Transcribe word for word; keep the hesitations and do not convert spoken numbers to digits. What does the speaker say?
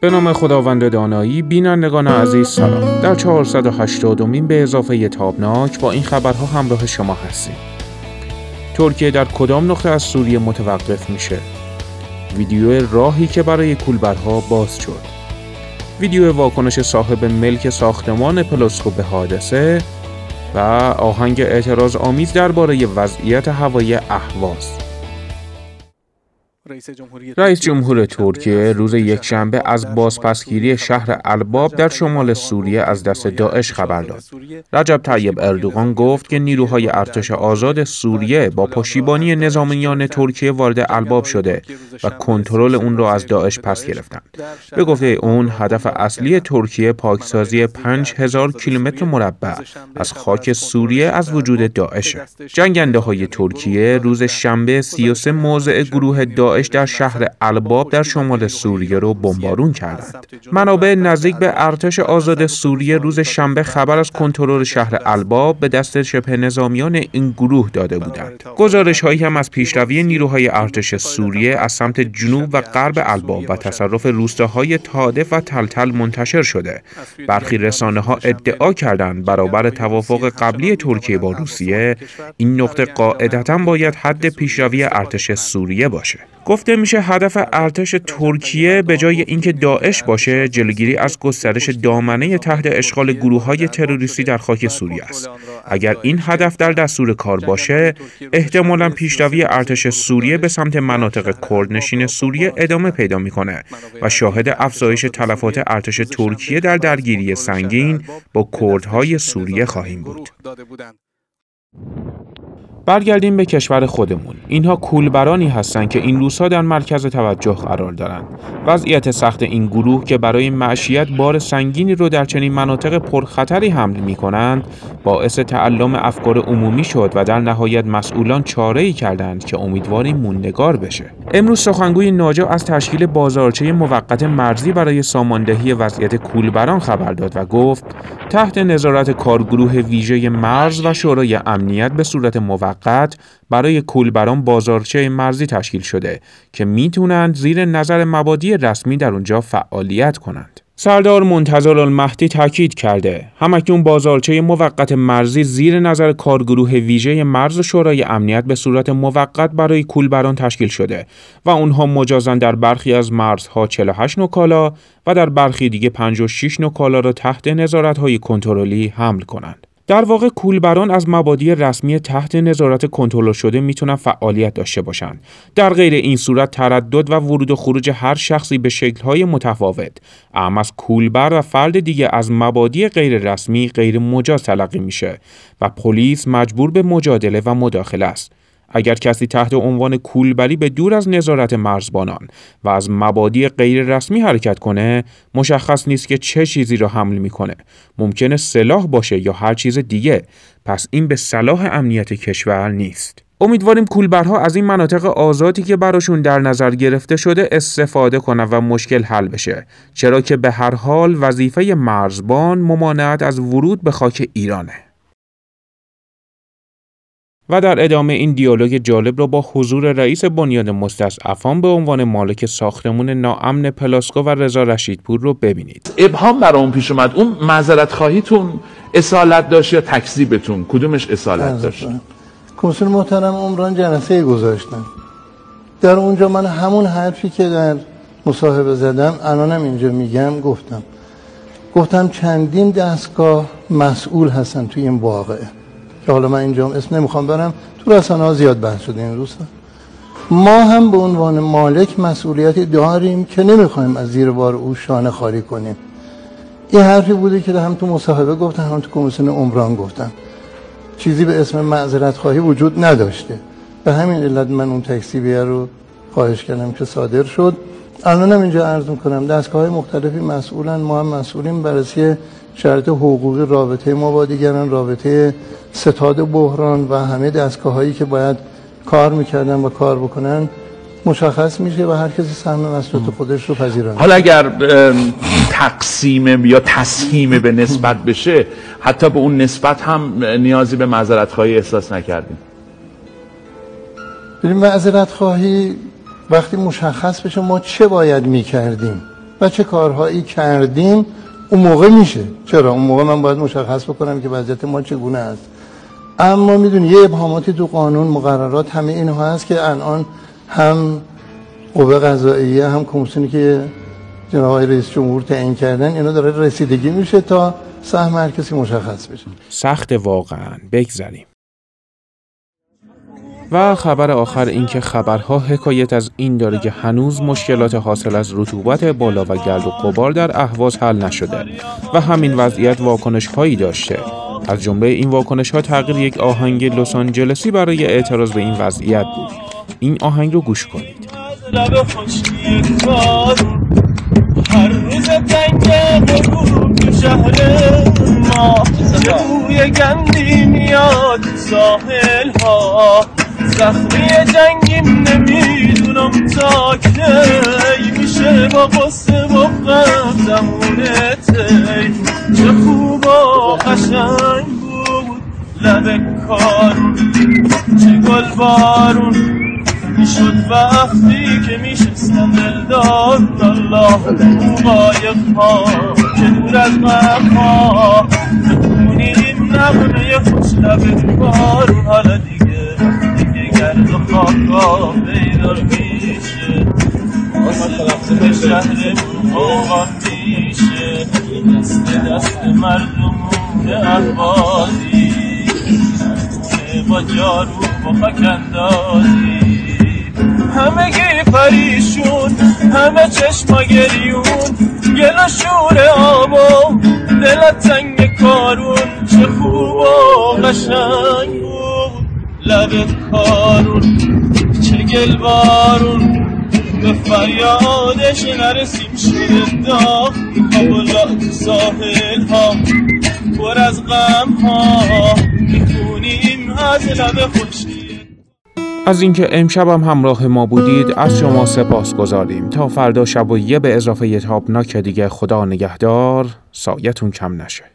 به نام خداوند دانایی. بینندگان عزیز سلام. در چهارصد و هشتادمین به اضافه تابناک با این خبرها همراه شما هستیم. ترکیه در کدام نقطه از سوریه متوقف میشه؟ ویدیو راهی که برای کولبرها باز شد. ویدیو واکنش صاحب ملک ساختمان پلاسکو به حادثه و آهنگ اعتراض آمیز درباره وضعیت هوایی اهواز. رئیس جمهور ترکیه روز یکشنبه از بازپسگیری شهر الباب در شمال سوریه از دست داعش خبر داد. رجب طیب اردوغان گفت که نیروهای ارتش آزاد سوریه با پشتیبانی نظامیان ترکیه وارد الباب شده و کنترل اون را از داعش پس گرفتند. به گفته اون هدف اصلی ترکیه پاکسازی پنج هزار کیلومتر مربع از خاک سوریه از وجود داعش. جنگنده های ترکیه روز شنبه سی و سه موضع گروه داعش در شهر الباب در شمال سوریه رو بمبارون کردند. منابع نزدیک به ارتش آزاد سوریه روز شنبه خبر از کنترل شهر الباب به دست شبه نظامیان این گروه داده بودند. گزارش‌هایی هم از پیشروی نیروهای ارتش سوریه از سمت جنوب و غرب الباب و تصرف روستاهای تادف و تلتل منتشر شده. برخی رسانه‌ها ادعا کردند برابر توافق قبلی ترکیه با روسیه، این نقطه قاعدتاً باید حد پیشروی ارتش سوریه باشه. گفته میشه هدف ارتش ترکیه به جای اینکه داعش باشه، جلوگیری از گسترش دامنه تحت اشغال گروه‌های تروریستی در خاک سوریه است. اگر این هدف در دستور کار باشه، احتمالاً پیشروی ارتش سوریه به سمت مناطق کردنشین سوریه ادامه پیدا میکنه و شاهد افزایش تلفات ارتش ترکیه در درگیری سنگین با کردهای سوریه خواهیم بود. برگردیم به کشور خودمون. اینها کولبرانی هستند که این روزها در مرکز توجه قرار دارند. وضعیت سخت این گروه که برای معیشت بار سنگینی رو در چنین مناطق پرخطری حمل می‌کنند، باعث تعلم افکار عمومی شد و در نهایت مسئولان چاره‌ای کردند که امیدواریم موندگار بشه. امروز سخنگوی ناجا از تشکیل بازارچه موقت مرزی برای ساماندهی وضعیت کولبران خبر داد و گفت تحت نظارت کارگروه ویژه مرز و شورای امنیت به صورت موقت برای کولبران بازارچه مرزی تشکیل شده که میتونند زیر نظر مبادی رسمی در اونجا فعالیت کنند. سردار منتظر المهدی تاکید کرده همکنون بازارچه موقت مرزی زیر نظر کارگروه ویژه مرز و شورای امنیت به صورت موقت برای کولبران تشکیل شده و اونها مجازاً در برخی از مرزها چهل و هشت نوع کالا و در برخی دیگه پنجاه و شش نوع کالا را تحت نظارت‌های کنترلی حمل کنند. در واقع کولبران از مبادی رسمی تحت نظارت کنترل شده میتونن فعالیت داشته باشند. در غیر این صورت تردد و ورود و خروج هر شخصی به شکل‌های متفاوت، اما از کولبر و فرد دیگه از مبادی غیر رسمی غیر مجاز تلقی میشه و پلیس مجبور به مجادله و مداخله است. اگر کسی تحت عنوان کولبری به دور از نظارت مرزبانان و از مبادی غیر رسمی حرکت کنه، مشخص نیست که چه چیزی را حمل میکنه. ممکنه سلاح باشه یا هر چیز دیگه. پس این به صلاح امنیت کشور نیست. امیدواریم کولبرها از این مناطق آزادی که براشون در نظر گرفته شده استفاده کنن و مشکل حل بشه، چرا که به هر حال وظیفه مرزبان ممانعت از ورود به خاک ایرانه. و در ادامه این دیالوگ جالب را با حضور رئیس بنیاد مستضعفان به عنوان مالک ساختمان ناامن پلاسکو و رضا رشیدپور رو ببینید. ابهام برای اون پیش اومد. اون معذرت خواهیتون اصالت داشت یا تکذیبتون؟ کدومش اصالت داشت؟ کمیسیون محترم عمران جلسه گذاشتن. در اونجا من همون حرفی که در مصاحبه زدم الانم اینجا میگم گفتم. گفتم چندین دستگاه مسئول هستن توی این واقعه. که حالا من اینجا اسم نمیخوام برم، تو رسانه‌ها زیاد بحث شده این روزها. ما هم به عنوان مالک مسئولیتی داریم که نمیخوایم از زیر بار او شانه خالی کنیم. این حرفی بوده که هم تو مصاحبه گفتن هم تو کمیسیون عمران گفتن. چیزی به اسم معذرت خواهی وجود نداشته. به همین علت من اون تکذیبیه رو خواهش کردم که صادر شد. الانم اینجا عرض میکنم دستگاه‌های مختلفی مسئولن، ما هم مسئولیم. بررسی شرط حقوقی رابطه ما با دیگران، رابطه ستاد بحران و همه دستگاه‌هایی که باید کار میکردن و کار بکنن مشخص میشه و هر کسی سهم مسئولیت خودش رو پذیرانه. حالا اگر تقسیم یا تسهیم به نسبت بشه، حتی به اون نسبت هم نیازی به معذرت خواهی احساس نکردیم؟ ببین معذرت خواهی وقتی مشخص بشه ما چه باید میکردیم و چه کارهایی کردیم اون موقع میشه. چرا اون موقع من باید مشخص بکنم که وضعیت ما چگونه است. اما میدونی یه ابهاماتی تو قانون مقررات همه اینها هست که الان هم قوه قضاییه هم کمیسیونی که جناب آقای رئیس جمهور تعیین کردن اینا داره رسیدگی میشه تا سهم هر کسی مشخص بشه. سخت واقعا. بگذریم. و خبر آخر این که خبرها حکایت از این داره که هنوز مشکلات حاصل از رطوبت بالا و گرد و غبار در اهواز حل نشده و همین وضعیت واکنش هایی داشته. از جمله این واکنش ها تغییر یک آهنگ لس آنجلسی برای اعتراض به این وضعیت بود. این آهنگ رو گوش کنید. هر روز تنگ غروب تو شهر ما بوی گندی میاد ساحل ها زخمی جنگیم نمیدونم تا کی میشه با قصه و غم زمونه تی چه خوب و قشنگ بود لب کارون چه گل بارون میشد وقتی که میشستم دلدار الله قایق ها که دور از غم ها بخونی این نغمه خوش لب کارون حالا دیگه دیگه گرد و خاکا بیدار میشه واسه به شهرمون آقا میشه دست دست مردمون احوازی با جارو با خاک اندازی همگی پریشون همه چشما گریون گل و شور آبا دلت تنگ کارون چه خوب و قشنگ بود لب کارون چه گل بارون به فریادش نرسیم شده داغ آبولا تو ساحل ها پر از غم ها میخونیم از لب خوشی. از اینکه امشب هم همراه ما بودید از شما سپاس گذاریم. تا فردا شب و یه به اضافه یه تابناک دیگه. خدا نگهدار. سایتون کم نشه.